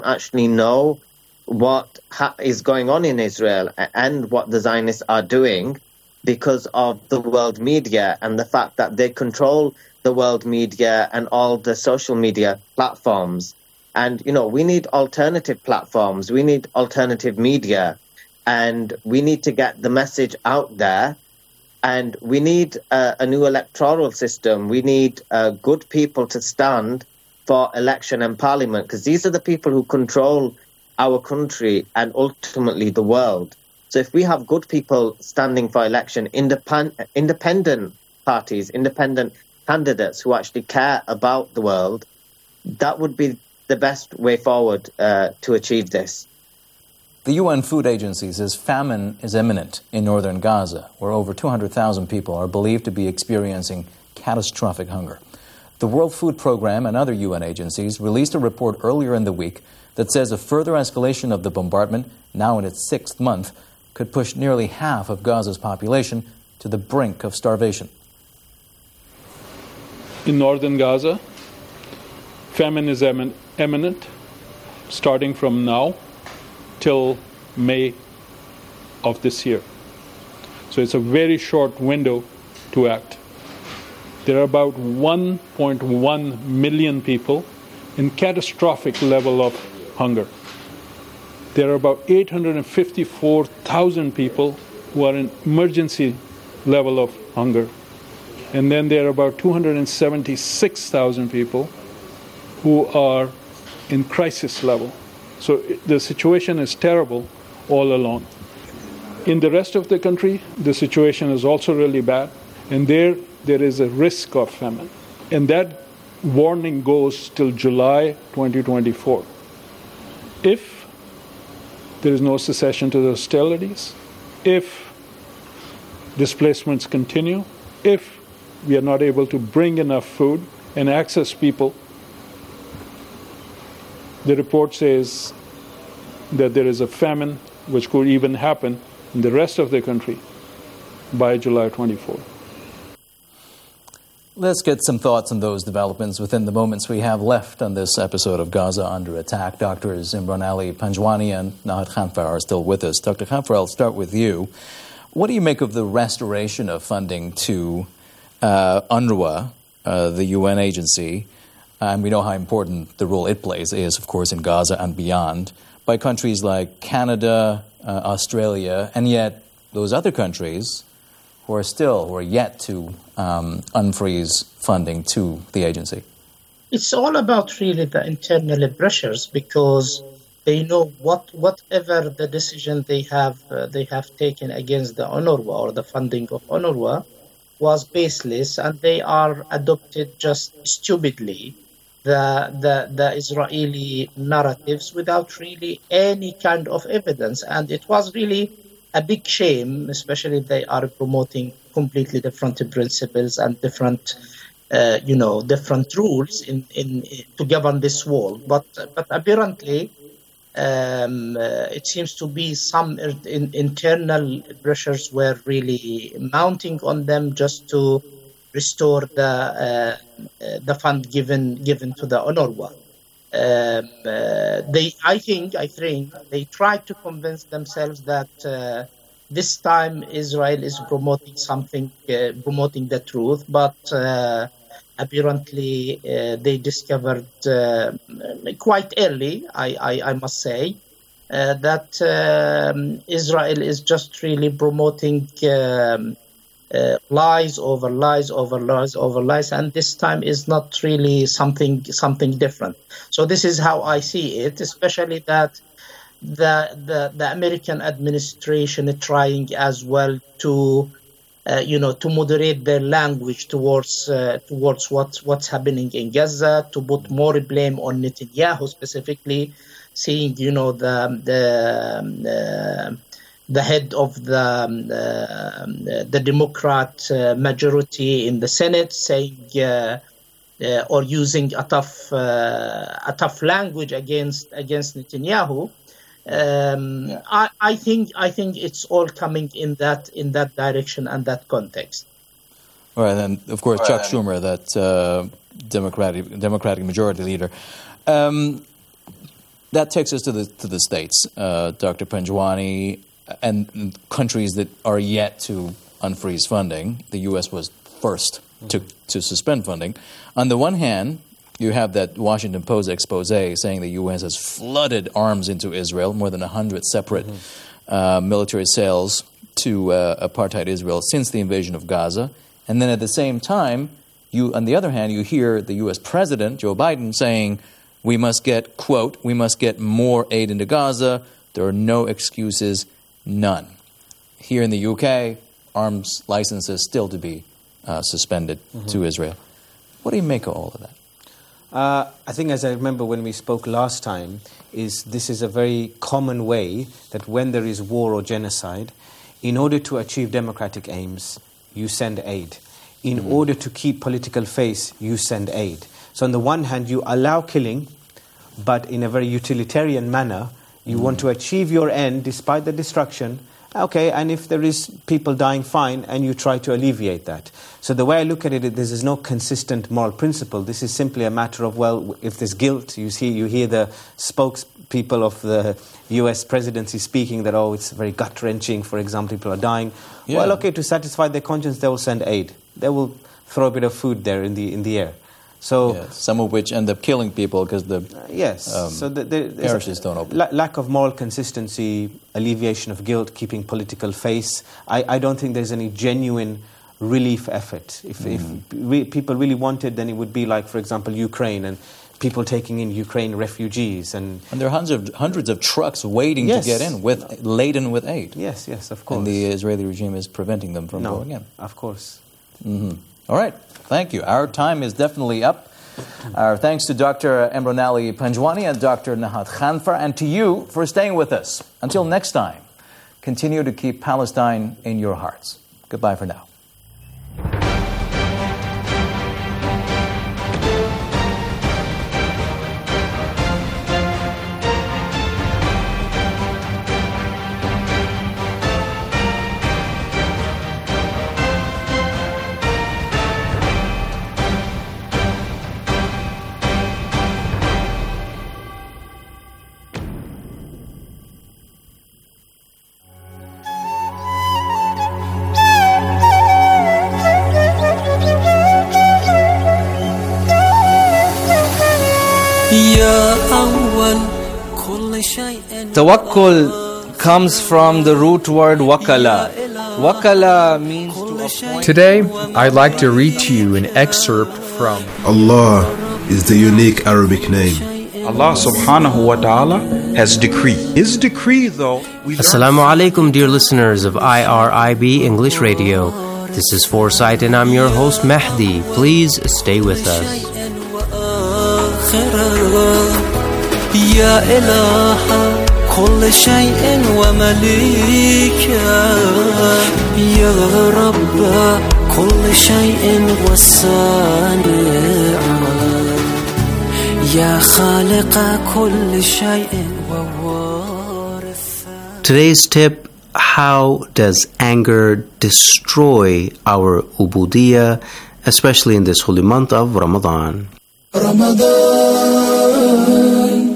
actually know what is going on in Israel and what the Zionists are doing because of the world media and the fact that they control the world media and all the social media platforms. And, we need alternative platforms. We need alternative media. And we need to get the message out there. And we need a new electoral system. We need good people to stand for election and parliament, because these are the people who control our country and ultimately the world. So if we have good people standing for election, independent parties, independent candidates who actually care about the world, that would be the best way forward to achieve this. The UN Food Agency says famine is imminent in northern Gaza, where over 200,000 people are believed to be experiencing catastrophic hunger. The World Food Programme and other UN agencies released a report earlier in the week that says a further escalation of the bombardment, now in its 6th month, could push nearly half of Gaza's population to the brink of starvation. In northern Gaza, famine is imminent, starting from now till May of this year. So it's a very short window to act. There are about 1.1 million people in catastrophic level of hunger. There are about 854,000 people who are in emergency level of hunger. And then there are about 276,000 people who are in crisis level. So the situation is terrible all along. In the rest of the country, the situation is also really bad, and there is a risk of famine. And that warning goes till July 2024. If there is no cessation to the hostilities, if displacements continue, if we are not able to bring enough food and access people, the report says that there is a famine which could even happen in the rest of the country by July 24. Let's get some thoughts on those developments within the moments we have left on this episode of Gaza Under Attack. Doctors Imran Ali Panjwani and Nahat Khanfar are still with us. Dr. Khanfar, I'll start with you. What do you make of the restoration of funding to UNRWA, the UN agency, and we know how important the role it plays is, of course, in Gaza and beyond, by countries like Canada, Australia, and yet those other countries who are yet to unfreeze funding to the agency? It's all about really the internal pressures, because they know whatever the decision they have taken against the UNRWA or the funding of UNRWA was baseless, and they are adopted just stupidly the Israeli narratives without really any kind of evidence. And it was really a big shame, especially they are promoting completely different principles and different rules in to govern this world. But apparently it seems to be some internal pressures were really mounting on them just to restore the fund given to the UNRWA. I think they tried to convince themselves that this time Israel is promoting the truth, but apparently they discovered quite early, I must say, that Israel is just really promoting lies over lies over lies over lies, and this time is not really something different. So this is how I see it, especially that the American administration is trying as well to moderate their language towards what's happening in Gaza, to put more blame on Netanyahu specifically, seeing the head of the Democrat majority in the Senate saying or using a tough language against Netanyahu. I think it's all coming in that direction and that context. All right, and of course Chuck Schumer, that Democratic majority leader. that takes us to the States, Dr. Panjwani, and countries that are yet to unfreeze funding. The U.S. was first to suspend funding. On the one hand, you have that Washington Post expose saying the U.S. has flooded arms into Israel, more than 100 separate military sales to apartheid Israel since the invasion of Gaza. And then at the same time, on the other hand, you hear the U.S. President, Joe Biden, saying, we must get, quote, we must get more aid into Gaza. There are no excuses, none. Here in the UK, arms licenses still to be suspended to Israel. What do you make of all of that? I think, as I remember when we spoke last time, this is a very common way that when there is war or genocide, in order to achieve democratic aims, you send aid. In order to keep political face, you send aid. So on the one hand, you allow killing, but in a very utilitarian manner, you want to achieve your end despite the destruction. Okay, and if there is people dying, fine, and you try to alleviate that. So the way I look at it, this is no consistent moral principle. This is simply a matter of, well, if there's guilt, you hear the spokespeople of the U.S. presidency speaking that, it's very gut-wrenching, for example, people are dying. Yeah. Well, okay, to satisfy their conscience, they will send aid. They will throw a bit of food there in the air. So some of which end up killing people because the parishes don't open. Lack of moral consistency, alleviation of guilt, keeping political face. I don't think there's any genuine relief effort. If people really wanted, then it would be like, for example, Ukraine and people taking in Ukraine refugees. And there are hundreds of trucks waiting to get in, laden with aid. Yes, of course. And the Israeli regime is preventing them from going in. Of course. All right. Thank you. Our time is definitely up. Our thanks to Dr. Imran Ali Panjwani and Dr. Nahad Khanfar, and to you for staying with us. Until next time, continue to keep Palestine in your hearts. Goodbye for now. Tawakkul comes from the root word wakala. Wakala means to appoint. Today, I'd like to read to you an excerpt from Allah is the unique Arabic name. Allah subhanahu wa ta'ala has decreed. His decree, though, Assalamu alaikum, dear listeners of IRIB English Radio. This is Foresight and I'm your host Mahdi. Please stay with us. Ya ilaha كل شيء ومليكا يا رب كل شيء وصانع يا خالق كل شيء ووارث. Today's tip: how does anger destroy our ubudiyah, especially in this holy month of Ramadan? Ramadan,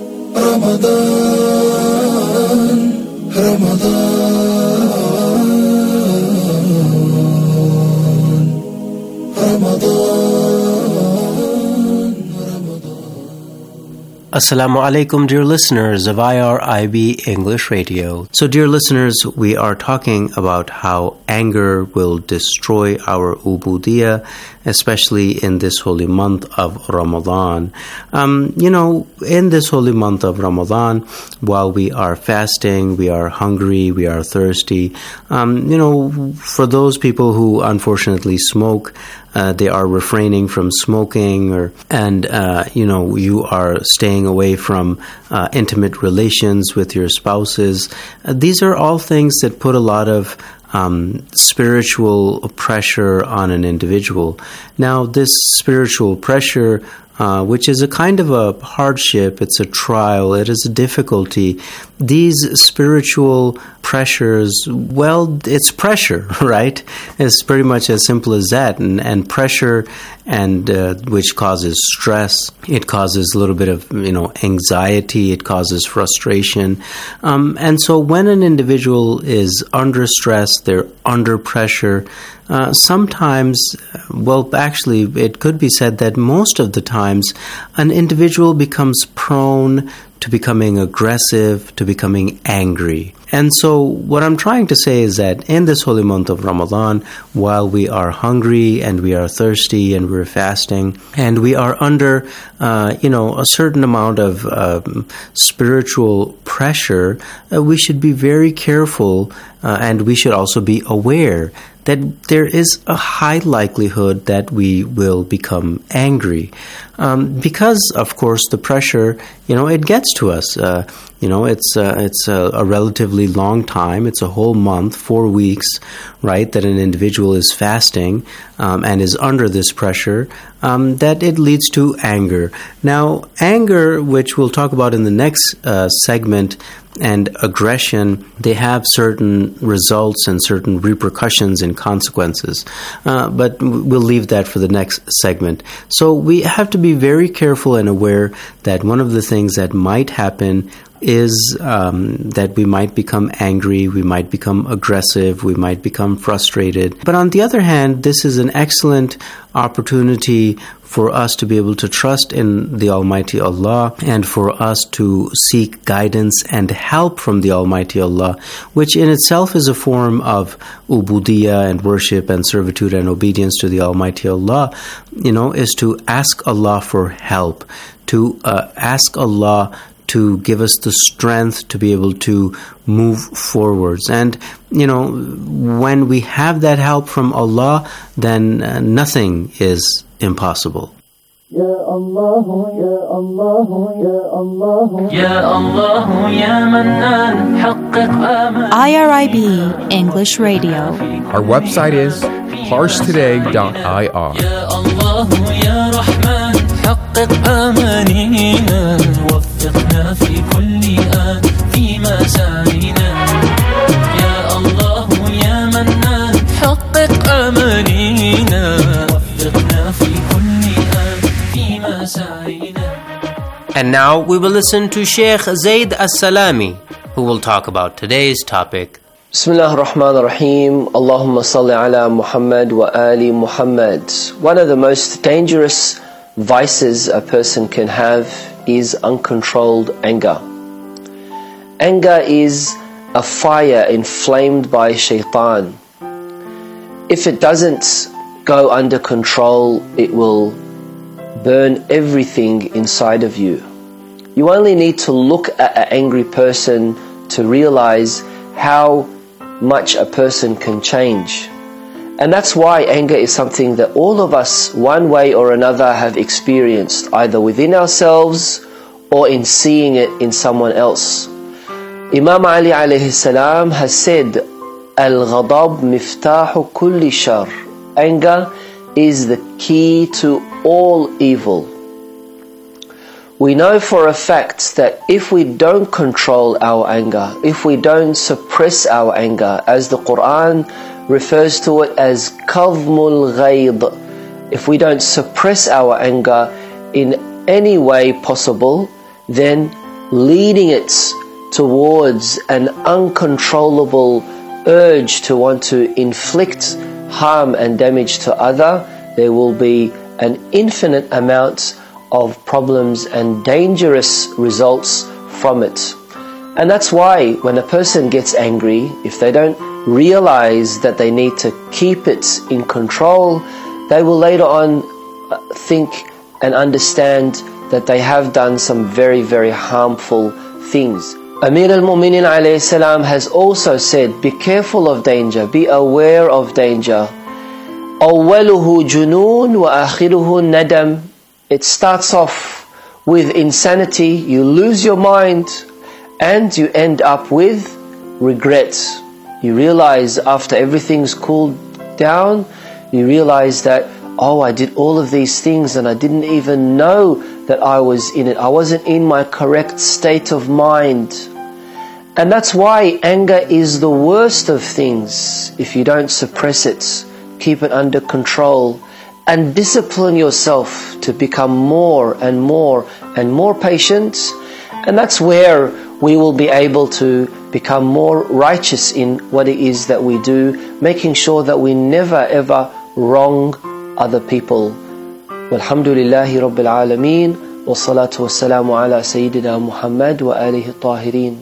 Ramadan, Assalamu alaikum, dear listeners of IRIB English Radio. So, dear listeners, we are talking about how anger will destroy our ubudiyah, especially in this holy month of Ramadan. In this holy month of Ramadan, while we are fasting, we are hungry, we are thirsty, for those people who unfortunately smoke, they are refraining from smoking, and you are staying away from intimate relations with your spouses. These are all things that put a lot of spiritual pressure on an individual. Now, this spiritual pressure which is a kind of a hardship, it's a trial, it is a difficulty. These spiritual pressures, well, it's pressure, right? It's pretty much as simple as that. And pressure, and which causes stress, it causes a little bit of anxiety, it causes frustration. And so when an individual is under stress, they're under pressure, sometimes, well, actually, it could be said that most of the times an individual becomes prone to becoming aggressive, to becoming angry. And so what I'm trying to say is that in this holy month of Ramadan, while we are hungry and we are thirsty and we're fasting and we are under, a certain amount of spiritual pressure, we should be very careful and we should also be aware that there is a high likelihood that we will become angry. Because, of course, the pressure, it gets to us. It's a relatively long time. It's a whole month, 4 weeks, right, that an individual is fasting and is under this pressure, that it leads to anger. Now, anger, which we'll talk about in the next segment, and aggression, they have certain results and certain repercussions and consequences. But we'll leave that for the next segment. So we have to be very careful and aware that one of the things that might happen is that we might become angry, we might become aggressive, we might become frustrated. But on the other hand, this is an excellent opportunity for us to be able to trust in the Almighty Allah and for us to seek guidance and help from the Almighty Allah, which in itself is a form of ubudiyah and worship and servitude and obedience to the Almighty Allah, is to ask Allah for help, to ask Allah to give us the strength to be able to move forwards. And, when we have that help from Allah, then nothing is impossible. Ya Allah, Ya Allah, Ya Allah, Ya Allah, Ya Mannan, حقق آمال. IRIB English Radio. Our website is parstoday.ir. Ya Allah, Ya Rahman, حقق آمالنا وفقنا في كل آن فيما سعينا. يا الله يا منان حقق آمالنا وفقنا في كل آن فيما سعينا. And now we will listen to Sheikh Zaid As-Salami, who will talk about today's topic. Bismillah ar-Rahman ar-Rahim. Allahumma salli ala Muhammad wa ali Muhammad. One of the most dangerous vices a person can have is uncontrolled anger. Anger is a fire inflamed by shaitan. If it doesn't go under control, it will burn everything inside of you. You only need to look at an angry person to realize how much a person can change. And that's why anger is something that all of us, one way or another, have experienced, either within ourselves or in seeing it in someone else. Imam Ali alayhi salam has said, Al-ghadab miftahu kulli shar. Anger is the key to all evil. We know for a fact that if we don't control our anger, if we don't suppress our anger, as the Quran refers to it as kazmul ghayd, if we don't suppress our anger in any way possible, then leading it towards an uncontrollable urge to want to inflict harm and damage to other, there will be an infinite amount of problems and dangerous results from it. And that's why when a person gets angry, if they don't realize that they need to keep it in control, they will later on think and understand that they have done some very, very harmful things. Amir al-Mu'minin alayhi salam has also said, be careful of danger, be aware of danger. أوله جنون وآخره ندم. It starts off with insanity, you lose your mind, and you end up with regret. You realize after everything's cooled down, you realize that, oh, I did all of these things and I didn't even know that I was in it. I wasn't in my correct state of mind. And that's why anger is the worst of things. If you don't suppress it, keep it under control, and discipline yourself to become more and more and more patient. And that's where we will be able to become more righteous in what it is that we do, making sure that we never ever wrong other people. Walhamdulillahi Rabbil Alameen, wa salatu wa salamu ala Sayyidina Muhammad wa alihi tahirin.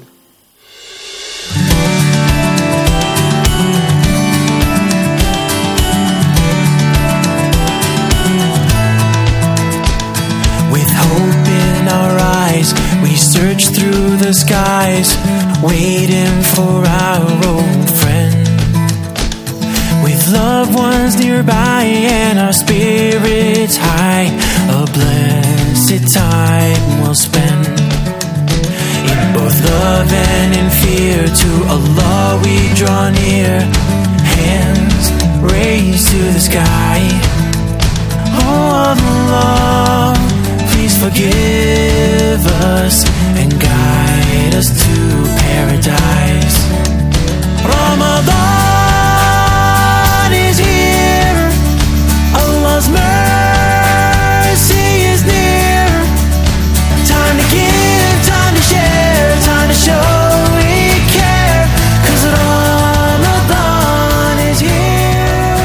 We search through the skies, waiting for our old friend. With loved ones nearby and our spirits high, a blessed time we'll spend. In both love and in fear, to Allah we draw near, hands raised to the sky. Oh Allah, please forgive us and guide us to paradise. Ramadan is here, Allah's mercy is near. Time to give, time to share, time to show we care, 'cause Ramadan is here.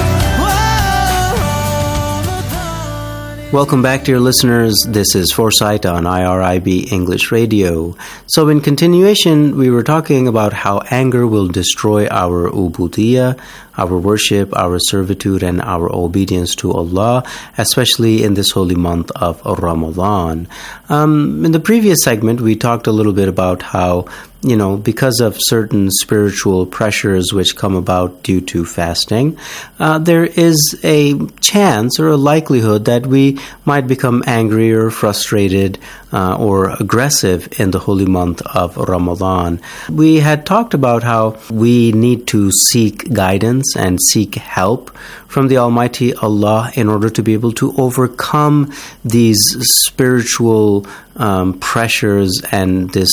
Welcome back, dear listeners. This is Foresight on IRIB English Radio. So in continuation, we were talking about how anger will destroy our ubudiyah, our worship, our servitude, and our obedience to Allah, especially in this holy month of Ramadan. In the previous segment, we talked a little bit about how, because of certain spiritual pressures which come about due to fasting, there is a chance or a likelihood that we might become angry or frustrated or aggressive in the holy month of Ramadan. We had talked about how we need to seek guidance and seek help from the Almighty Allah in order to be able to overcome these spiritual pressures and this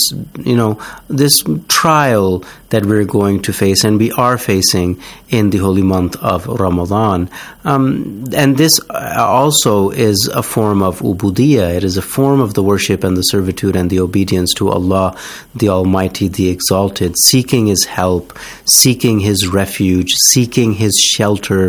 trial that we're going to face and we are facing in the holy month of Ramadan. And this also is a form of ubudiyah. It is a form of the worship and the servitude and the obedience to Allah, the Almighty, the Exalted, seeking His help, seeking His refuge, seeking His shelter,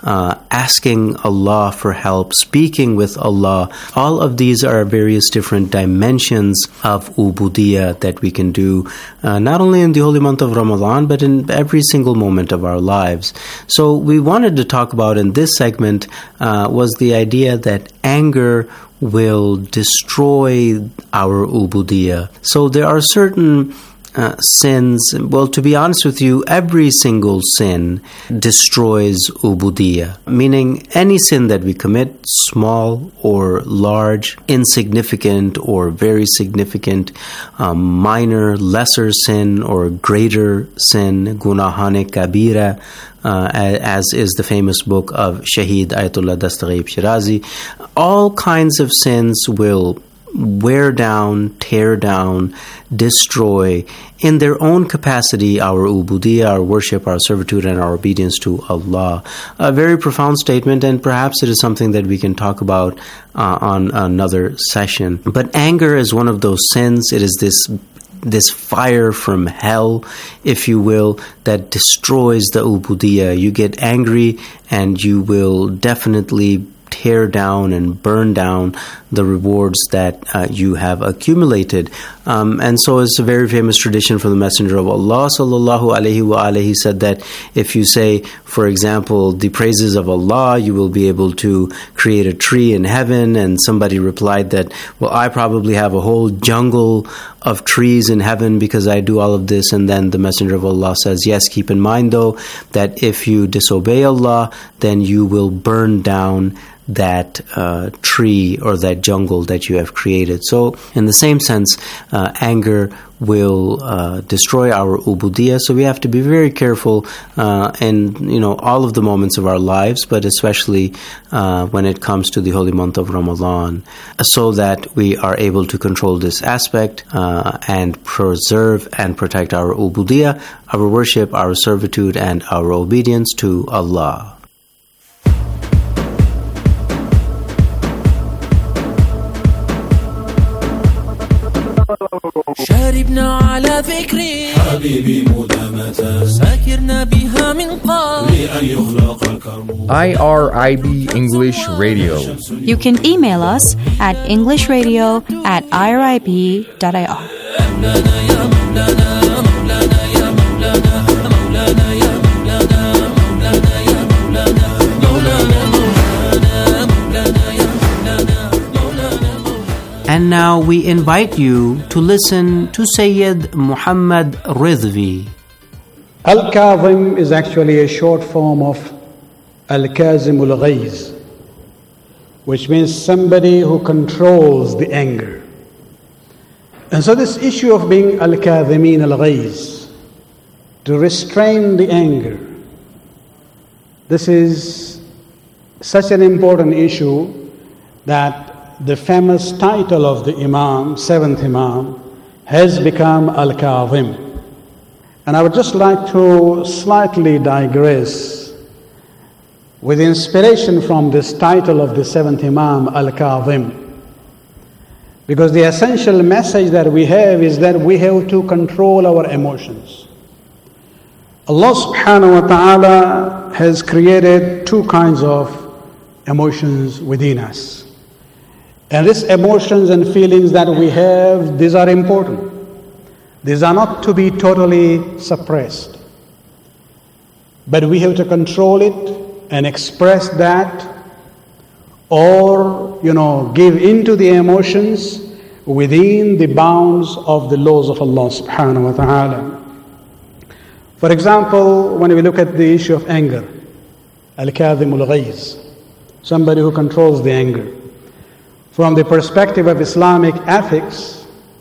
asking Allah for help, speaking with Allah. All of these are various different dimensions of ubudiyah that we can do, not only in the holy month of Ramadan, but in every single moment of our lives. So we wanted to talk about in this segment was the idea that anger will destroy our ubudiyah. So there are certain sins. Well, to be honest with you, every single sin destroys ubudiyah, meaning any sin that we commit, small or large, insignificant or very significant, minor, lesser sin or greater sin, gunahane kabira, as is the famous book of Shaheed Ayatollah Dastaghieb Shirazi. All kinds of sins will wear down, tear down, destroy in their own capacity our ubudiyah, our worship, our servitude, and our obedience to Allah. A very profound statement, and perhaps it is something that we can talk about on another session. But anger is one of those sins. It is this fire from hell, if you will, that destroys the ubudiyah. You get angry and you will definitely tear down and burn down the rewards that you have accumulated. And so it's a very famous tradition from the Messenger of Allah sallallahu alaihi wa alihi said that if you say, for example, the praises of Allah, you will be able to create a tree in heaven. And somebody replied that, well, I probably have a whole jungle of trees in heaven because I do all of this. And then the Messenger of Allah says, yes, keep in mind though, that if you disobey Allah, then you will burn down that tree or that that jungle that you have created. So in the same sense, anger will destroy our ubudiyah. So we have to be very careful in all of the moments of our lives, but especially when it comes to the holy month of Ramadan, so that we are able to control this aspect and preserve and protect our ubudiyah, our worship, our servitude, and our obedience to Allah. شاربنا على ذكري حبيبي مدامة ساكرنا بها من قبل لأن يخلق الكرم IRIB English Radio. You can email us at englishradio@irib.ir. And now we invite you to listen to Sayyid Muhammad Ridvi. Al-Kazim is actually a short form of Al-Kazim al-Ghayz, which means somebody who controls the anger. And so this issue of being Al-Kazimin al-Ghayz, to restrain the anger, this is such an important issue that the famous title of the Imam, seventh Imam, has become Al-Kazim. And I would just like to slightly digress with inspiration from this title of the seventh Imam, Al-Kazim. Because the essential message that we have is that we have to control our emotions. Allah subhanahu wa ta'ala has created two kinds of emotions within us. And these emotions and feelings that we have, these are important. These are not to be totally suppressed. But we have to control it and express that, or, give into the emotions within the bounds of the laws of Allah subhanahu wa ta'ala. For example, when we look at the issue of anger, Al-Kadhim al-Ghayz, somebody who controls the anger. From the perspective of Islamic ethics,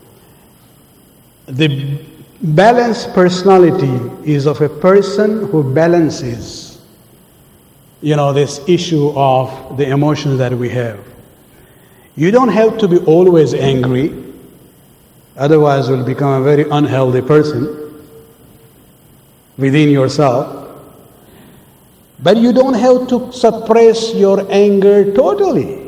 the balanced personality is of a person who balances, this issue of the emotions that we have. You don't have to be always angry, otherwise you'll become a very unhealthy person within yourself. But you don't have to suppress your anger totally.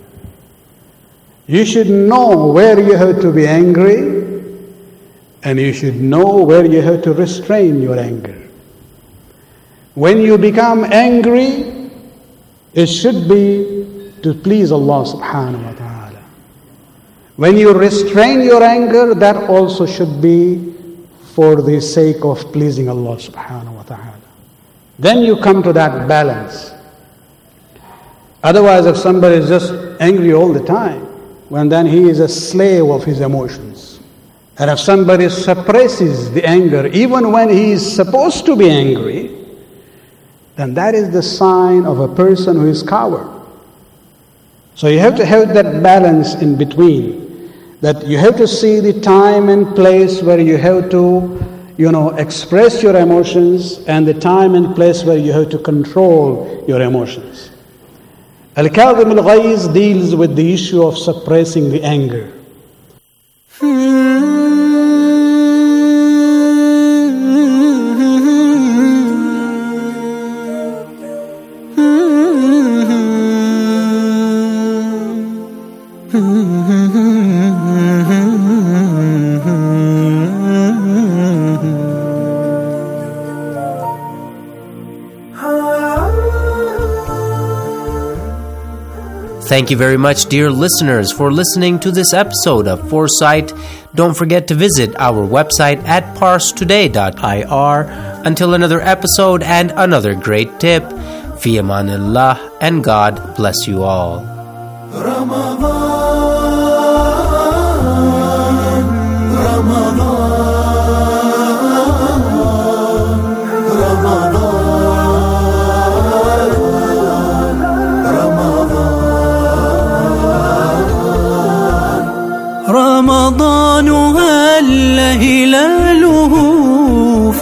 You should know where you have to be angry, and you should know where you have to restrain your anger. When you become angry, it should be to please Allah subhanahu wa ta'ala. When you restrain your anger, that also should be for the sake of pleasing Allah subhanahu wa ta'ala. Then you come to that balance. Otherwise, if somebody is just angry all the time, then he is a slave of his emotions. And if somebody suppresses the anger, even when he is supposed to be angry, then that is the sign of a person who is coward. So you have to have that balance in between, that you have to see the time and place where you have to, express your emotions, and the time and place where you have to control your emotions. Al-Kadhim al-Ghayz deals with the issue of suppressing the anger. Thank you very much, dear listeners, for listening to this episode of Foresight. Don't forget to visit our website at parstoday.ir. Until another episode and another great tip, fi amanillah, and God bless you all.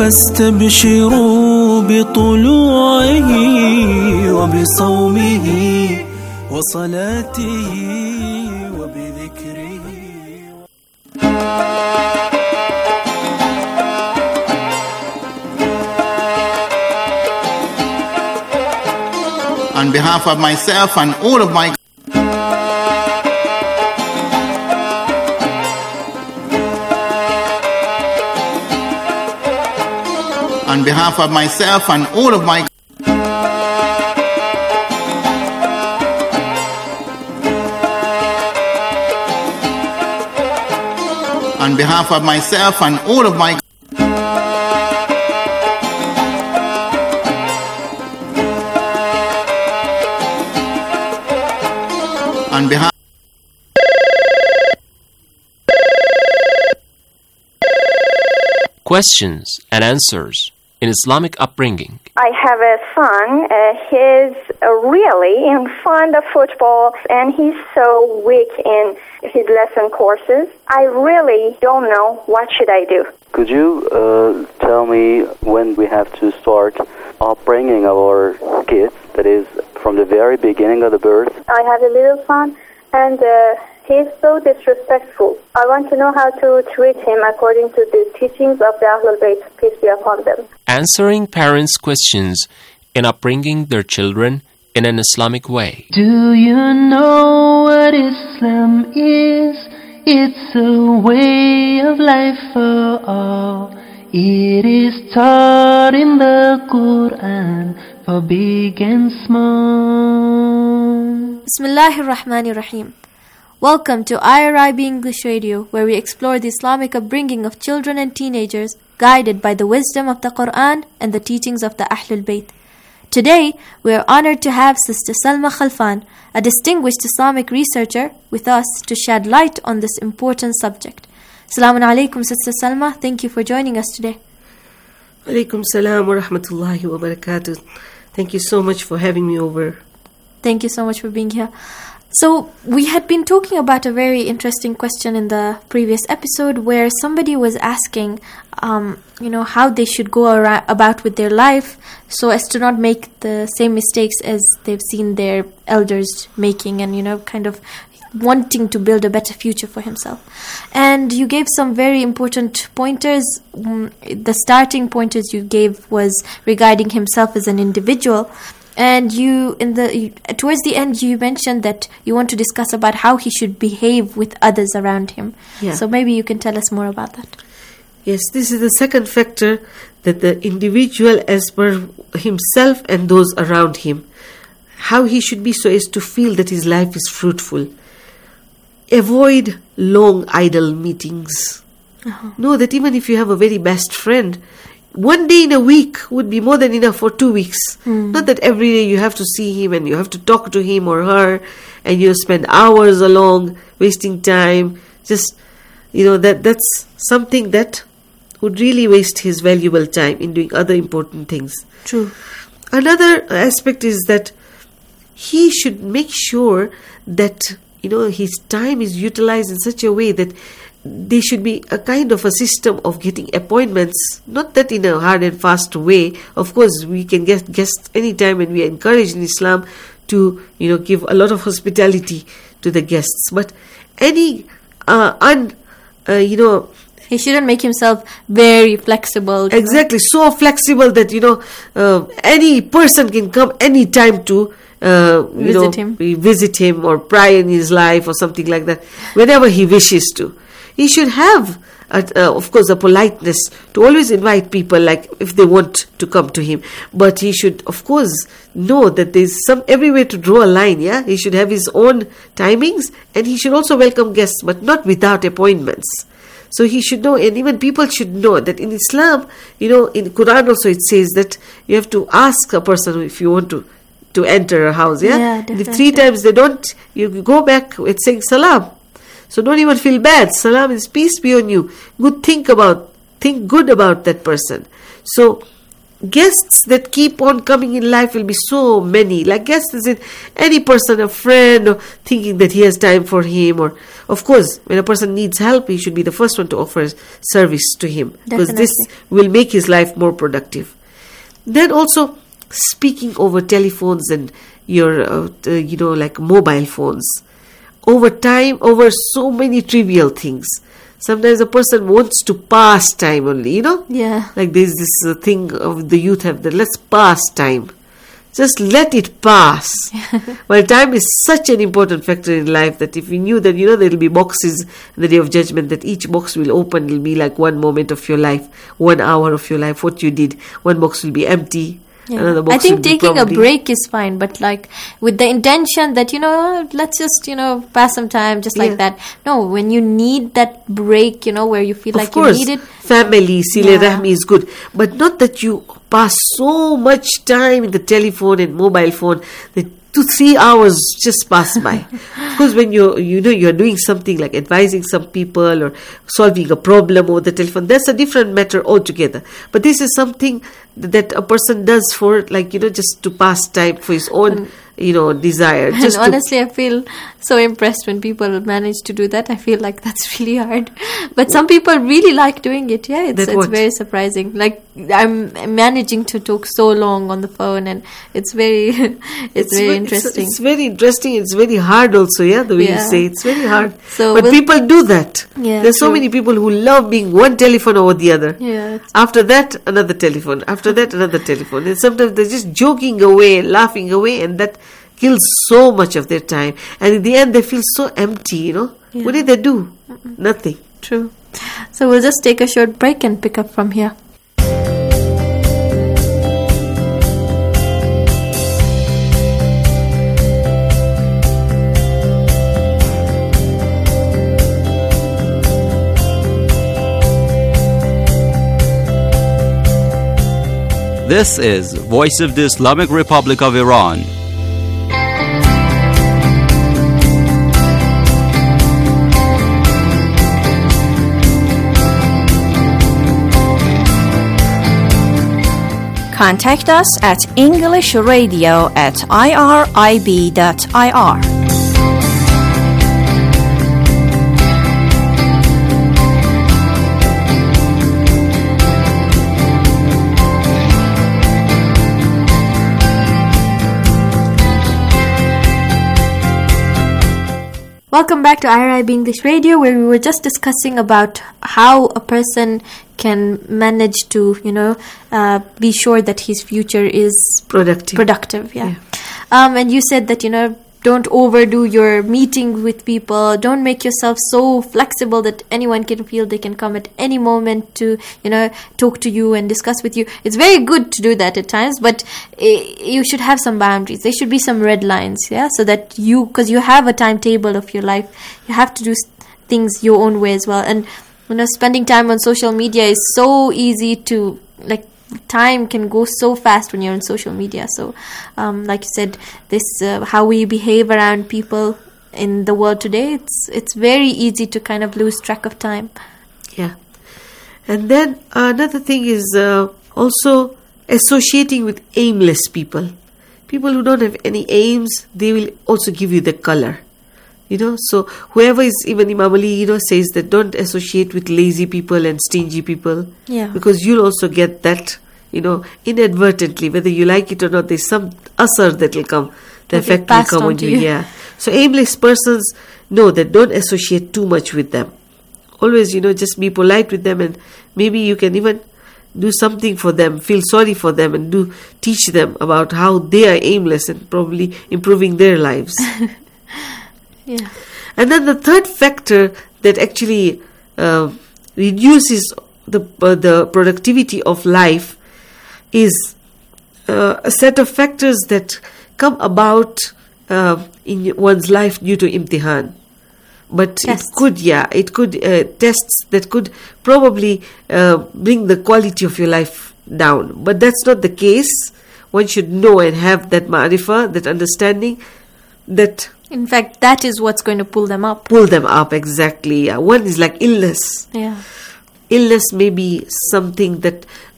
فاستبشروا بطلوعه وبصومه وصلاته وبذكره. On behalf of myself and all of my on behalf of myself and all of my on behalf of myself and all of my on behalf Questions and answers in Islamic upbringing. I have a son. He's really fond of football, and he's so weak in his lesson courses. I really don't know what should I do. Could you tell me when we have to start upbringing our kids, that is, from the very beginning of the birth? I have a little son, and he's so disrespectful. I want to know how to treat him according to the teachings of the Ahlul Bayt, peace be upon them. Answering parents' questions in upbringing their children in an Islamic way. Do you know what Islam is? It's a way of life for all. It is taught in the Quran for big and small. Bismillahir Rahmanir Rahim. Welcome to IRIB English Radio, where we explore the Islamic upbringing of children and teenagers, guided by the wisdom of the Quran and the teachings of the Ahlul Bayt. Today, we are honored to have Sister Salma Khalfan, a distinguished Islamic researcher, with us to shed light on this important subject. Assalamu alaikum, Sister Salma. Thank you for joining us today. Alaikum salam wa rahmatullahi wa barakatuh. Thank you so much for having me over. Thank you so much for being here. So, we had been talking about a very interesting question in the previous episode where somebody was asking, how they should go about with their life so as to not make the same mistakes as they've seen their elders making and, kind of wanting to build a better future for himself. And you gave some very important pointers. The starting pointers you gave was regarding himself as an individual. And you, towards the end, you mentioned that you want to discuss about how he should behave with others around him. Yeah. So maybe you can tell us more about that. Yes, this is the second factor, that the individual as per himself and those around him, how he should be so as to feel that his life is fruitful. Avoid long idle meetings. Know that even if you have a very best friend, one day in a week would be more than enough for 2 weeks. Not that every day you have to see him and you have to talk to him or her and you spend hours along wasting time. Just, that's something that would really waste his valuable time in doing other important things. True. Another aspect is that he should make sure that, his time is utilized in such a way that there should be a kind of a system of getting appointments, not that in a hard and fast way. Of course, we can get guests anytime, and we are encouraged in Islam to, give a lot of hospitality to the guests. But any, he shouldn't make himself very flexible. Exactly, so flexible that, any person can come anytime to visit him or pry in his life or something like that, whenever he wishes to. He should have, of course, a politeness to always invite people, like if they want to come to him. But he should, of course, know that there's every way to draw a line. Yeah, he should have his own timings, and he should also welcome guests, but not without appointments. So he should know, and even people should know that in Islam, in Quran also it says that you have to ask a person if you want to enter a house. Yeah, and if 3 times they don't, you go back with saying salam. So don't even feel bad. Salam is peace be on you. Think good about that person. So guests that keep on coming in life will be so many. Like guests is in any person, a friend, or thinking that he has time for him. Or, of course, when a person needs help, he should be the first one to offer service to him. Because this will make his life more productive. Then also, speaking over telephones and your, like mobile phones. Over time, over so many trivial things. Sometimes a person wants to pass time only, Yeah. Like there's this thing of the youth have that, let's pass time. Just let it pass. Well, time is such an important factor in life that if you knew that, there will be boxes in the day of judgment, that each box will open, will be like one moment of your life, 1 hour of your life, what you did. One box will be empty. Yeah. I think taking a break is fine, but like with the intention that, let's just, pass some time just like that. No, when you need that break, where you feel like you need it. Family, Sile Rahmi is good. But not that you pass so much time in the telephone and mobile phone that 2-3 hours just pass by. Because when you're doing something like advising some people or solving a problem over the telephone, that's a different matter altogether. But this is something that a person does for, just to pass time for his own, desire. And honestly, I feel so impressed when people manage to do that. I feel like that's really hard. But some people really like doing it. Yeah, it's very surprising. Like, I'm managing to talk so long on the phone, and it's very interesting. It's very interesting. It's very hard also, the way you say. It's very hard. So but people do that. Yeah, there's so many people who love being one telephone over the other. Yeah. After that, another telephone. After that, another telephone. And sometimes they're just joking away and laughing away, and that kills so much of their time. And in the end, they feel so empty, What did they do? Nothing. True. So we'll just take a short break and pick up from here. This is Voice of the Islamic Republic of Iran. Contact us at englishradio@irib.ir. Welcome back to IRIB English Radio, where we were just discussing about how a person can manage to, be sure that his future is productive. Yeah. And you said that, don't overdo your meeting with people. Don't make yourself so flexible that anyone can feel they can come at any moment to, talk to you and discuss with you. It's very good to do that at times, but you should have some boundaries. There should be some red lines, so that because you have a timetable of your life, you have to do things your own way as well. And, spending time on social media is so easy to, time can go so fast when you're on social media. So, like you said, this how we behave around people in the world today, it's very easy to kind of lose track of time. Yeah. And then another thing is also associating with aimless people. People who don't have any aims, they will also give you the color. So whoever is, even Imam Ali, says that don't associate with lazy people and stingy people. Yeah. Because you'll also get that, inadvertently, whether you like it or not, there's some asar that will come. The effect will come on you. Yeah. So aimless persons know that don't associate too much with them. Always, just be polite with them, and maybe you can even do something for them, feel sorry for them, and teach them about how they are aimless and probably improving their lives. Yeah. And then the third factor that actually reduces the productivity of life is a set of factors that come about in one's life due to imtihan. But tests. It could tests that could probably bring the quality of your life down. But that's not the case. One should know and have that ma'rifah, that understanding, that in fact, that is what's going to pull them up. Pull them up, exactly. Yeah. One is like illness. Yeah. Illness may be something that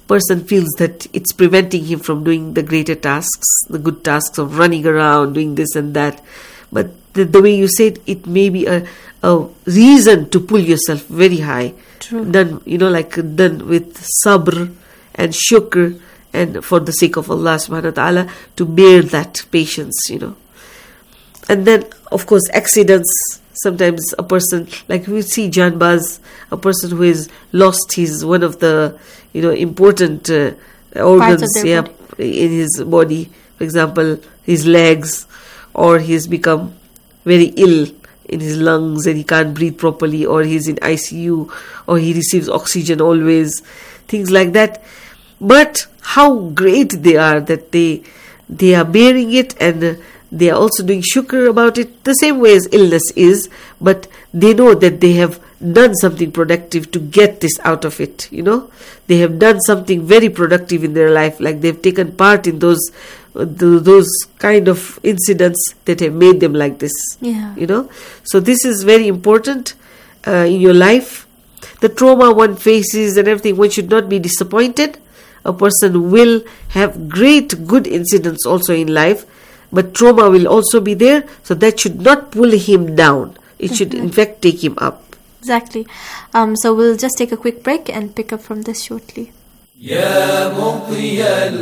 person feels that it's preventing him from doing the greater tasks, the good tasks of running around, doing this and that. But the way you said, it may be a reason to pull yourself very high. True. Done, done with sabr and shukr, and for the sake of Allah subhanahu wa ta'ala, to bear that patience, And then, of course, accidents. Sometimes a person, like we see Janbaz, a person who has lost one of the, important organs in his body. For example, his legs, or he's become very ill in his lungs and he can't breathe properly, or he's in ICU, or he receives oxygen always, things like that. But how great they are that they are bearing it, and they are also doing shukr about it, the same way as illness is, but they know that they have done something productive to get this out of it, They have done something very productive in their life, like they've taken part in those kind of incidents that have made them like this, So this is very important in your life. The trauma one faces and everything, one should not be disappointed. A person will have great good incidents also in life, but trauma will also be there, so that should not pull him down. It should in fact take him up. Exactly. So we'll just take a quick break and pick up from this shortly. يا مطي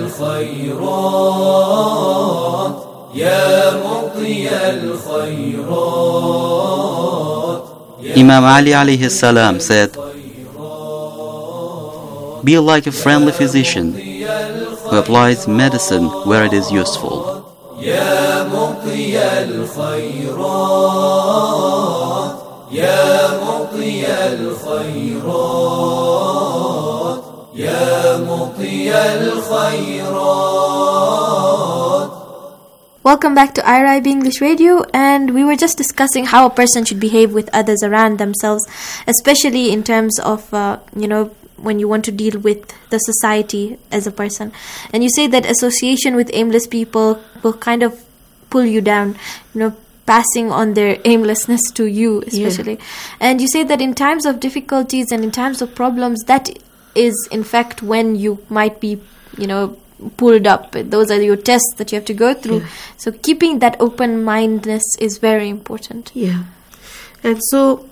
الخيرات يا مطي الخيرات Imam Ali alayhi salam said, "Be like a friendly physician who applies medicine where it is useful." يا مطي الخيرات يا مطي الخيرات يا مطي الخيرات. Welcome back to IRIB English Radio, and we were just discussing how a person should behave with others around themselves, especially in terms of, when you want to deal with the society as a person. And you say that association with aimless people will kind of pull you down, passing on their aimlessness to you, especially. And you say that in times of difficulties and in times of problems, that is in fact when you might be, pulled up. Those are your tests that you have to go through. So keeping that open-mindedness is very important. And so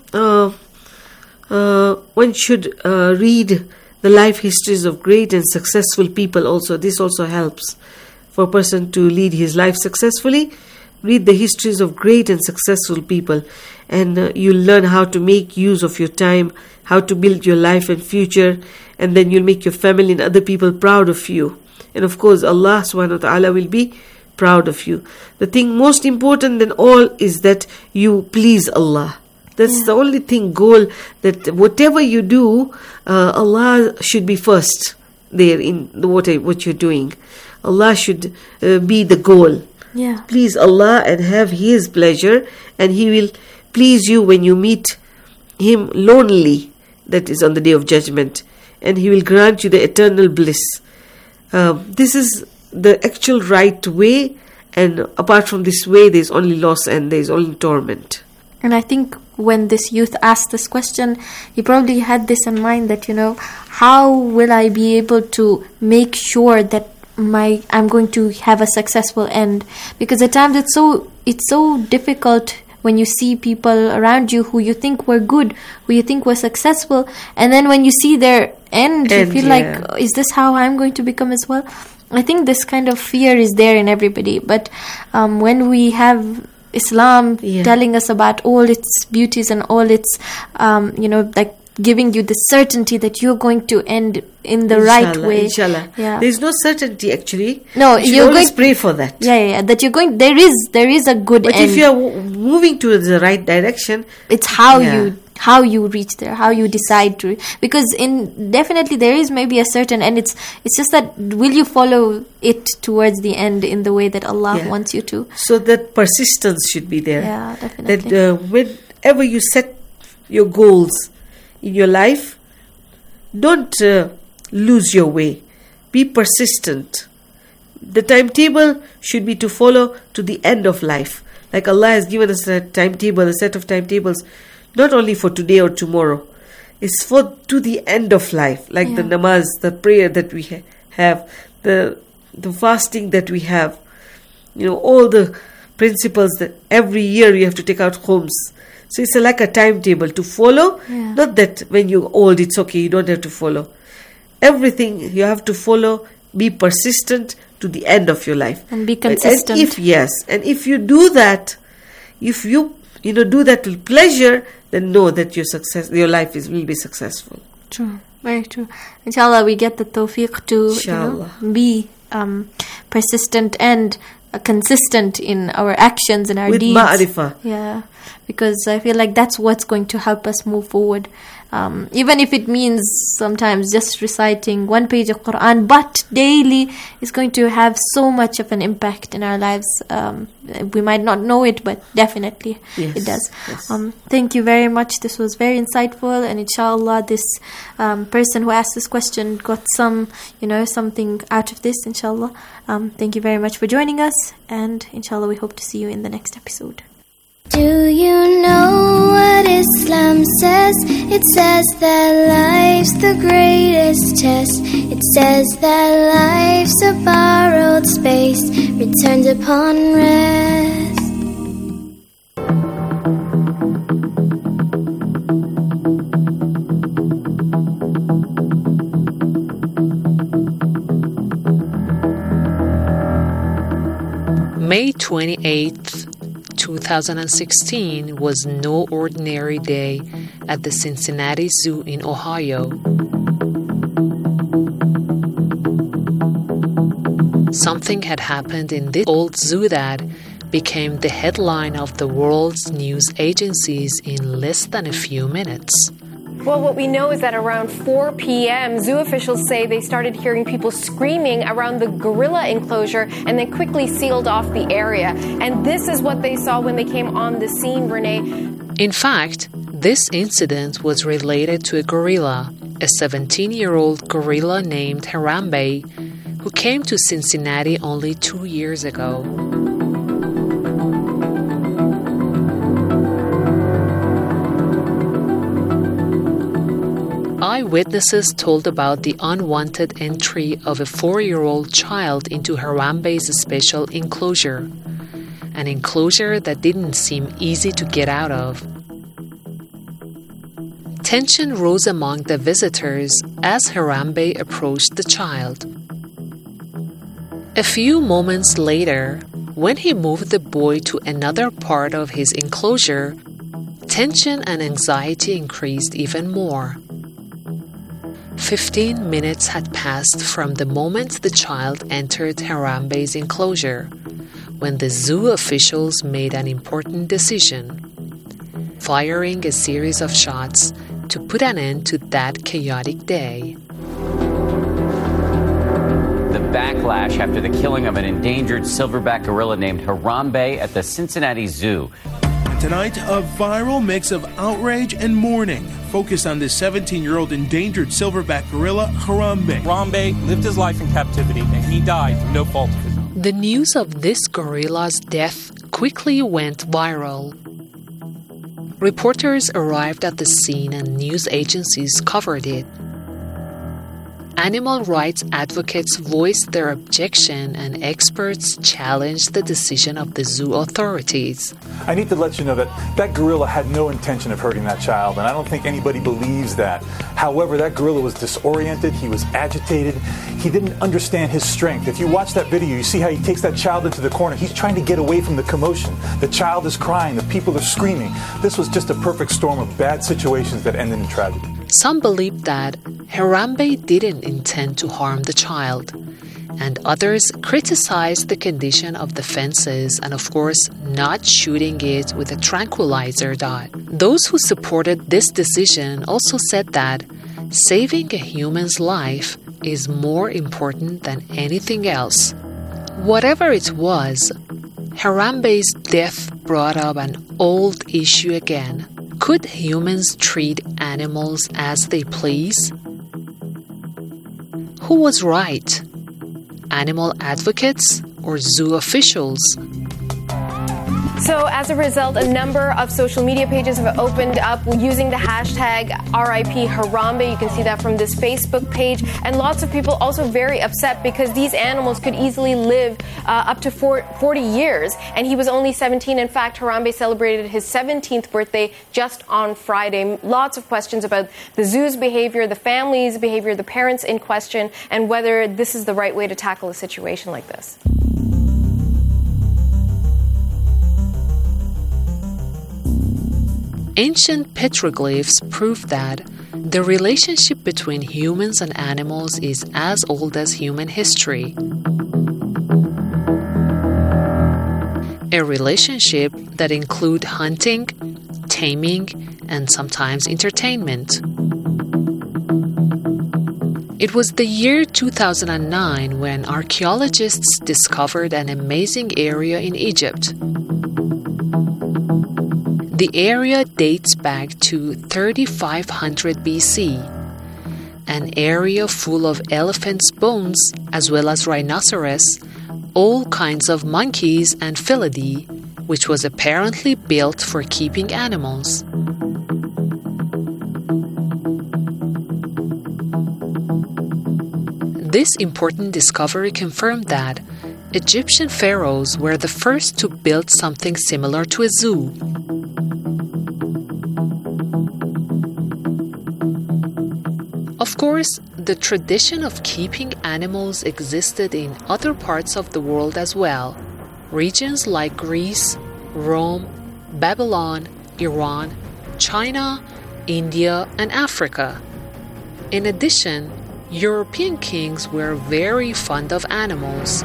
one should read the life histories of great and successful people also. This also helps for a person to lead his life successfully. Read the histories of great and successful people, and you'll learn how to make use of your time, how to build your life and future, and then you'll make your family and other people proud of you. And of course, Allah subhanahu wa ta'ala will be proud of you. The thing most important than all is that you please Allah. That's the only goal, that whatever you do, Allah should be first there in what you're doing. Allah should be the goal. Please Allah and have His pleasure, and He will please you when you meet Him lonely, that is on the Day of Judgment, and He will grant you the eternal bliss. This is the actual right way, and apart from this way, there's only loss and there's only torment. And I think when this youth asked this question, he probably had this in mind that, how will I be able to make sure that I'm going to have a successful end? Because at times it's so difficult when you see people around you who you think were good, who you think were successful, and then when you see their end you feel like, is this how I'm going to become as well? I think this kind of fear is there in everybody, but when we have Islam telling us about all its beauties and all its like giving you the certainty that you're going to end in the right way. Inshallah. There's no certainty actually. No, you're always pray for that. That you're going. There is a good but end. If you're moving to the right direction, it's how you reach there, how you decide to. Because definitely there is maybe a certain end. It's just that will you follow it towards the end in the way that Allah wants you to. So that persistence should be there. Yeah, definitely. That whenever you set your goals in your life, don't lose your way. Be persistent. The timetable should be to follow to the end of life. Like Allah has given us a timetable, a set of timetables, not only for today or tomorrow. is to the end of life, like the namaz, the prayer that we have, the fasting that we have, all the principles that every year you have to take out khums. So it's like a timetable to follow. Not that when you're old it's okay, you don't have to follow. Everything you have to follow, be persistent to the end of your life. And be consistent. And if you do that, if you do that with pleasure, then know that your life will be successful. True, very true. Inshallah, we get the tawfiq to be persistent and consistent in our actions and our with deeds. Ma'rifah. Yeah, because I feel like that's what's going to help us move forward. Even if it means sometimes just reciting one page of Quran, but daily is going to have so much of an impact in our lives. We might not know it, but definitely it does. Yes. Thank you very much. This was very insightful, and inshallah this person who asked this question got something out of this, inshallah. Thank you very much for joining us, and inshallah we hope to see you in the next episode. Do you know what Islam says? It says that life's the greatest test. It says that life's a borrowed space, returned upon rest. May 28th, 2016 was no ordinary day at the Cincinnati Zoo in Ohio. Something had happened in this old zoo that became the headline of the world's news agencies in less than a few minutes. Well, what we know is that around 4 p.m., zoo officials say they started hearing people screaming around the gorilla enclosure and then quickly sealed off the area. And this is what they saw when they came on the scene, Renee. In fact, this incident was related to a gorilla, a 17-year-old gorilla named Harambe, who came to Cincinnati only 2 years ago. Eyewitnesses told about the unwanted entry of a 4-year-old child into Harambe's special enclosure, an enclosure that didn't seem easy to get out of. Tension rose among the visitors as Harambe approached the child. A few moments later, when he moved the boy to another part of his enclosure, tension and anxiety increased even more. 15 minutes had passed from the moment the child entered Harambe's enclosure, when the zoo officials made an important decision, firing a series of shots to put an end to that chaotic day. The backlash after the killing of an endangered silverback gorilla named Harambe at the Cincinnati Zoo. Tonight, a viral mix of outrage and mourning focused on this 17-year-old endangered silverback gorilla, Harambe. Harambe lived his life in captivity, and he died through no fault of his own. The news of this gorilla's death quickly went viral. Reporters arrived at the scene and news agencies covered it. Animal rights advocates voiced their objection and experts challenged the decision of the zoo authorities. I need to let you know that gorilla had no intention of hurting that child, and I don't think anybody believes that. However, that gorilla was disoriented, he was agitated, he didn't understand his strength. If you watch that video, you see how he takes that child into the corner. He's trying to get away from the commotion. The child is crying, the people are screaming. This was just a perfect storm of bad situations that ended in tragedy. Some believed that Harambe didn't intend to harm the child, and others criticized the condition of the fences and, of course, not shooting it with a tranquilizer dot. Those who supported this decision also said that saving a human's life is more important than anything else. Whatever it was, Harambe's death brought up an old issue again. Could humans treat animals as they please? Who was right? Animal advocates or zoo officials? So as a result, a number of social media pages have opened up using the hashtag RIP Harambe. You can see that from this Facebook page. And lots of people also very upset because these animals could easily live up to 40 years. And he was only 17. In fact, Harambe celebrated his 17th birthday just on Friday. Lots of questions about the zoo's behavior, the family's behavior, the parents in question, and whether this is the right way to tackle a situation like this. Ancient petroglyphs prove that the relationship between humans and animals is as old as human history. A relationship that includes hunting, taming, and sometimes entertainment. It was the year 2009 when archaeologists discovered an amazing area in Egypt. The area dates back to 3500 BC, an area full of elephants' bones as well as rhinoceros, all kinds of monkeys and felidae, which was apparently built for keeping animals. This important discovery confirmed that Egyptian pharaohs were the first to build something similar to a zoo. Of course, the tradition of keeping animals existed in other parts of the world as well. Regions like Greece, Rome, Babylon, Iran, China, India, and Africa. In addition, European kings were very fond of animals.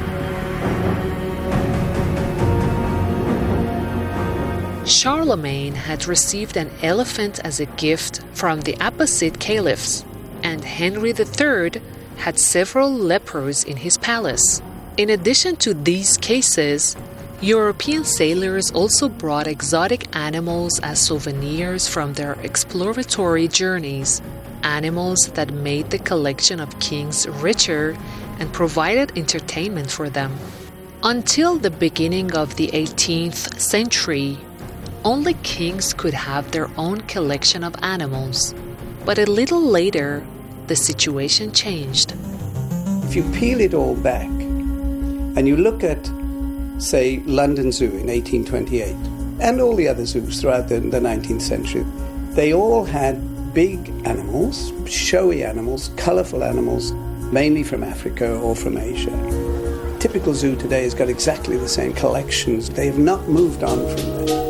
Charlemagne had received an elephant as a gift from the Abbasid caliphs, and Henry III had several leopards in his palace. In addition to these cases, European sailors also brought exotic animals as souvenirs from their exploratory journeys, animals that made the collection of kings richer and provided entertainment for them. Until the beginning of the 18th century, only kings could have their own collection of animals. But a little later, the situation changed. If you peel it all back and you look at, say, London Zoo in 1828 and all the other zoos throughout the 19th century, they all had big animals, showy animals, colourful animals, mainly from Africa or from Asia. Typical zoo today has got exactly the same collections. They have not moved on from that.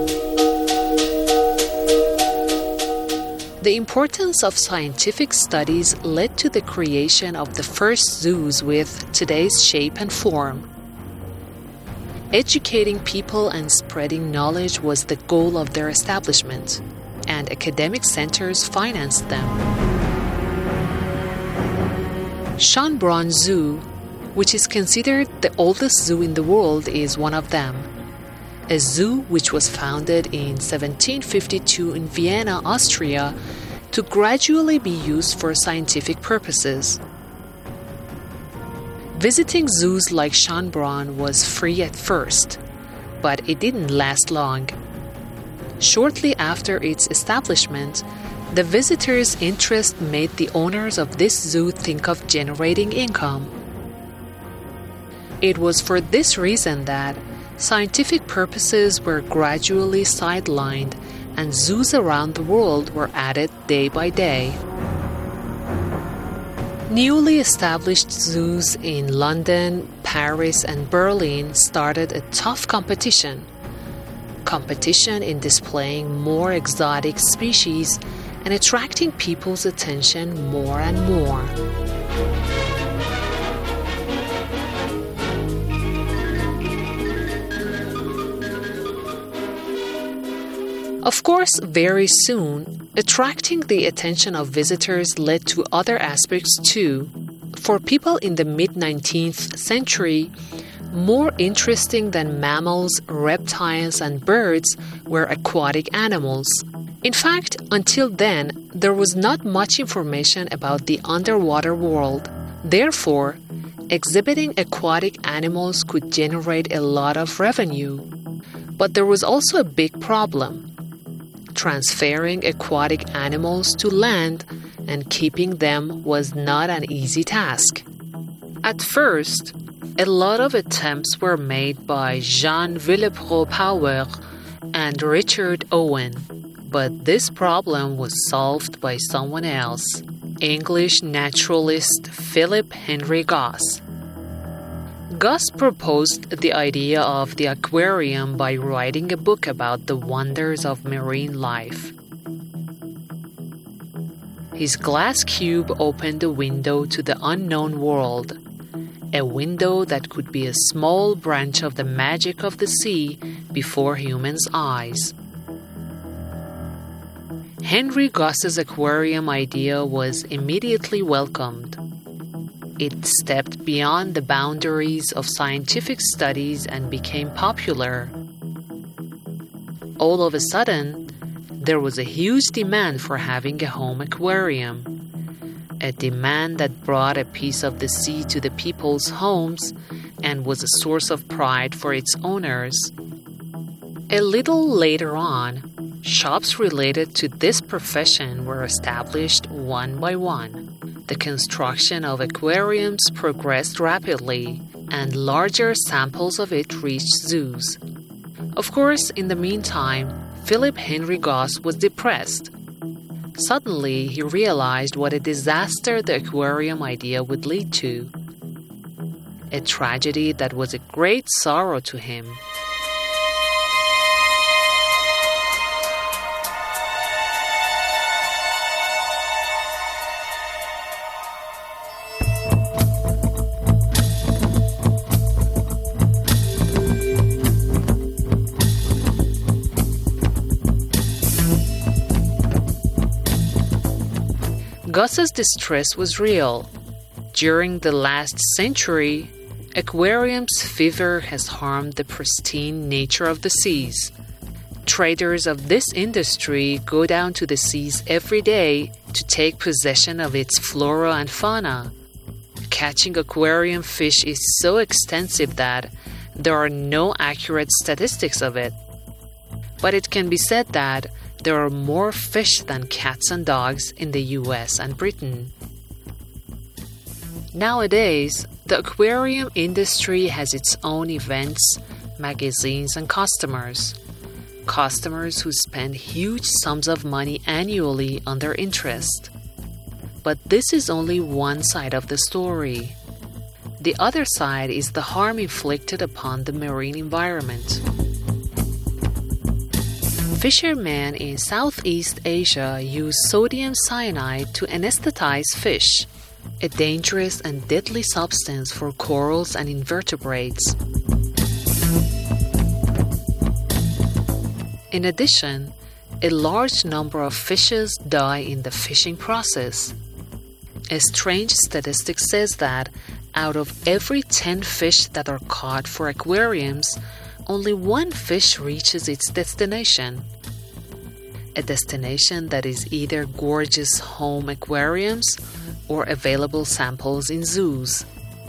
The importance of scientific studies led to the creation of the first zoos with today's shape and form. Educating people and spreading knowledge was the goal of their establishment, and academic centers financed them. Schönbrunn Zoo, which is considered the oldest zoo in the world, is one of them. A zoo which was founded in 1752 in Vienna, Austria, to gradually be used for scientific purposes. Visiting zoos like Schönbrunn was free at first, but it didn't last long. Shortly after its establishment, the visitors' interest made the owners of this zoo think of generating income. It was for this reason that scientific purposes were gradually sidelined and zoos around the world were added day by day. Newly established zoos in London, Paris, and Berlin started a tough competition in displaying more exotic species and attracting people's attention more and more. Of course, very soon, attracting the attention of visitors led to other aspects too. For people in the mid-19th century, more interesting than mammals, reptiles, and birds were aquatic animals. In fact, until then, there was not much information about the underwater world. Therefore, exhibiting aquatic animals could generate a lot of revenue. But there was also a big problem: transferring aquatic animals to land and keeping them was not an easy task. At first, a lot of attempts were made by Jean Villepreux Power and Richard Owen, but this problem was solved by someone else, English naturalist Philip Henry Goss. Goss proposed the idea of the aquarium by writing a book about the wonders of marine life. His glass cube opened a window to the unknown world, a window that could be a small branch of the magic of the sea before humans' eyes. Henry Goss's aquarium idea was immediately welcomed. It stepped beyond the boundaries of scientific studies and became popular. All of a sudden, there was a huge demand for having a home aquarium, a demand that brought a piece of the sea to the people's homes and was a source of pride for its owners. A little later on, shops related to this profession were established one by one. The construction of aquariums progressed rapidly, and larger samples of it reached zoos. Of course, in the meantime, Philip Henry Goss was depressed. Suddenly, he realized what a disaster the aquarium idea would lead to. A tragedy that was a great sorrow to him. Goss's distress was real. During the last century, aquariums' fever has harmed the pristine nature of the seas. Traders of this industry go down to the seas every day to take possession of its flora and fauna. Catching aquarium fish is so extensive that there are no accurate statistics of it. But it can be said that there are more fish than cats and dogs in the US and Britain. Nowadays, the aquarium industry has its own events, magazines, and customers. Customers who spend huge sums of money annually on their interest. But this is only one side of the story. The other side is the harm inflicted upon the marine environment. Fishermen in Southeast Asia use sodium cyanide to anesthetize fish, a dangerous and deadly substance for corals and invertebrates. In addition, a large number of fishes die in the fishing process. A strange statistic says that out of every 10 fish that are caught for aquariums, only one fish reaches its destination. A destination that is either gorgeous home aquariums or available samples in zoos.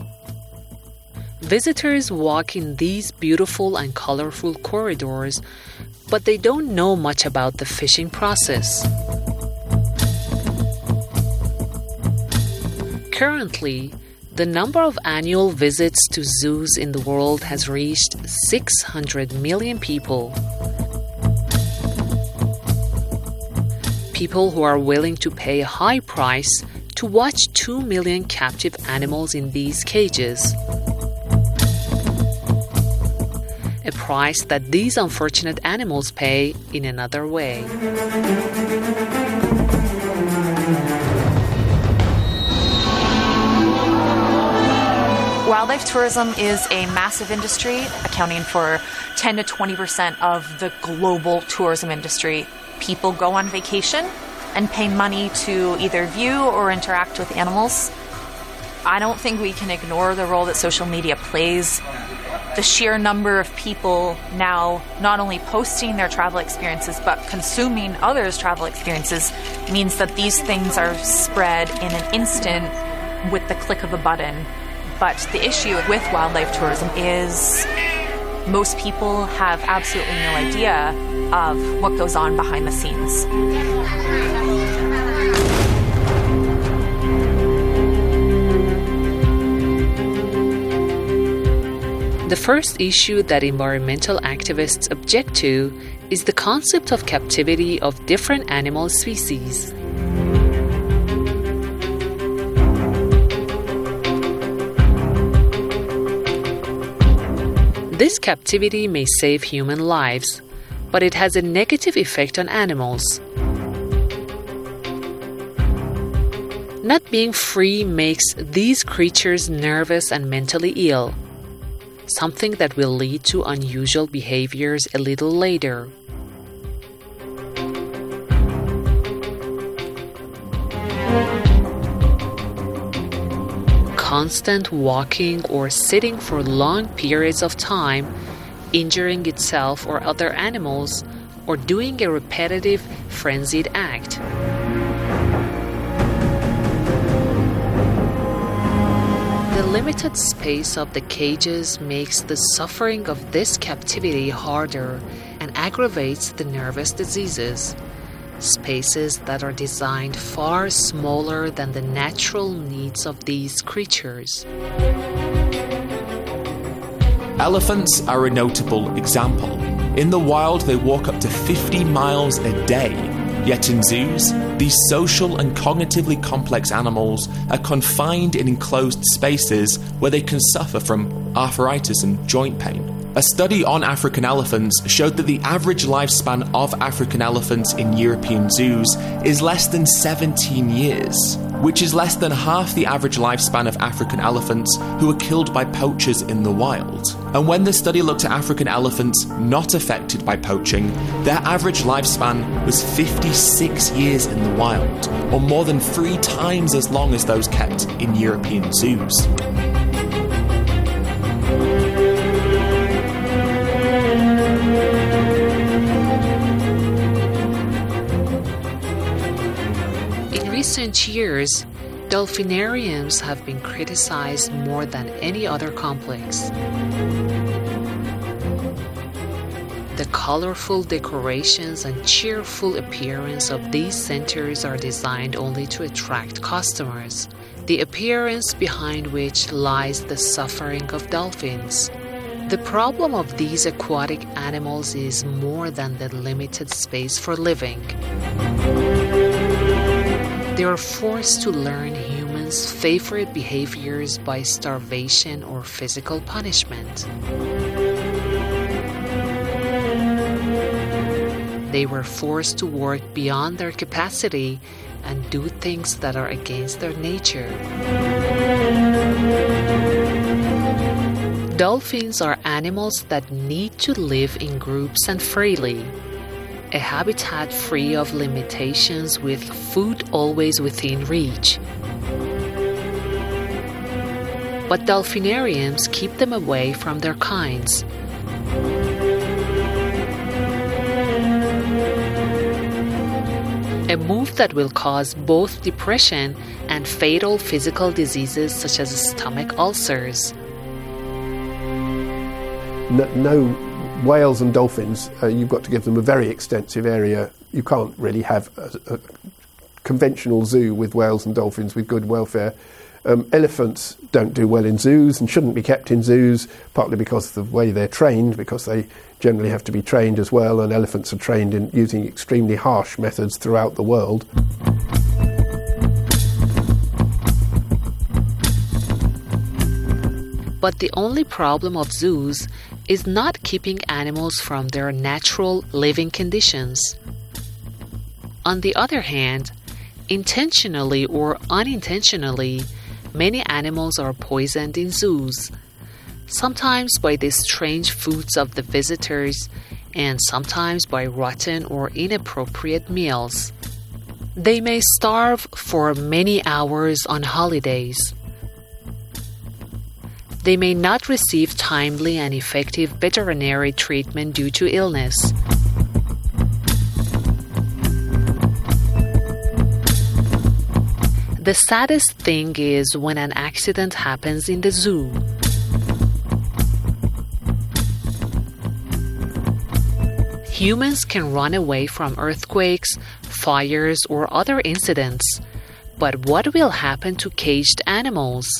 Visitors walk in these beautiful and colorful corridors, but they don't know much about the fishing process. Currently, the number of annual visits to zoos in the world has reached 600 million people. People who are willing to pay a high price to watch 2 million captive animals in these cages. A price that these unfortunate animals pay in another way. Wildlife tourism is a massive industry, accounting for 10 to 20% of the global tourism industry. People go on vacation and pay money to either view or interact with animals. I don't think we can ignore the role that social media plays. The sheer number of people now not only posting their travel experiences but consuming others' travel experiences means that these things are spread in an instant with the click of a button. But the issue with wildlife tourism is most people have absolutely no idea of what goes on behind the scenes. The first issue that environmental activists object to is the concept of captivity of different animal species. This captivity may save human lives, but it has a negative effect on animals. Not being free makes these creatures nervous and mentally ill, something that will lead to unusual behaviors a little later. Constant walking or sitting for long periods of time, injuring itself or other animals, or doing a repetitive, frenzied act. The limited space of the cages makes the suffering of this captivity harder and aggravates the nervous diseases. Spaces that are designed far smaller than the natural needs of these creatures. Elephants are a notable example. In the wild, they walk up to 50 miles a day. Yet in zoos, these social and cognitively complex animals are confined in enclosed spaces where they can suffer from arthritis and joint pain. A study on African elephants showed that the average lifespan of African elephants in European zoos is less than 17 years, which is less than half the average lifespan of African elephants who were killed by poachers in the wild. And when the study looked at African elephants not affected by poaching, their average lifespan was 56 years in the wild, or more than 3 times as long as those kept in European zoos. In recent years, dolphinariums have been criticized more than any other complex. The colorful decorations and cheerful appearance of these centers are designed only to attract customers, the appearance behind which lies the suffering of dolphins. The problem of these aquatic animals is more than the limited space for living. They are forced to learn humans' favorite behaviors by starvation or physical punishment. They were forced to work beyond their capacity and do things that are against their nature. Dolphins are animals that need to live in groups and freely. A habitat free of limitations with food always within reach. But dolphinariums keep them away from their kinds. A move that will cause both depression and fatal physical diseases such as stomach ulcers. No whales and dolphins, you've got to give them a very extensive area. You can't really have a conventional zoo with whales and dolphins with good welfare. Elephants don't do well in zoos and shouldn't be kept in zoos, partly because of the way they're trained, because they generally have to be trained as well, and elephants are trained in using extremely harsh methods throughout the world. But the only problem of zoos is not keeping animals from their natural living conditions. On the other hand, intentionally or unintentionally, many animals are poisoned in zoos, sometimes by the strange foods of the visitors and sometimes by rotten or inappropriate meals. They may starve for many hours on holidays. They may not receive timely and effective veterinary treatment due to illness. The saddest thing is when an accident happens in the zoo. Humans can run away from earthquakes, fires, or other incidents. But what will happen to caged animals?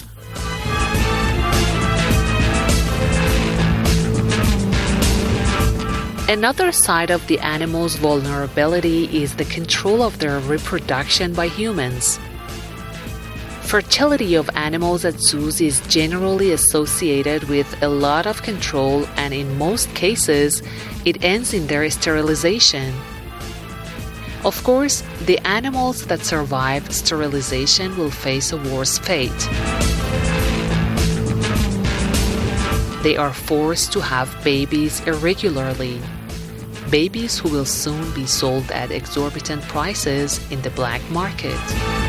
Another side of the animal's vulnerability is the control of their reproduction by humans. Fertility of animals at zoos is generally associated with a lot of control, and in most cases, it ends in their sterilization. Of course, the animals that survive sterilization will face a worse fate. They are forced to have babies irregularly. Babies who will soon be sold at exorbitant prices in the black market.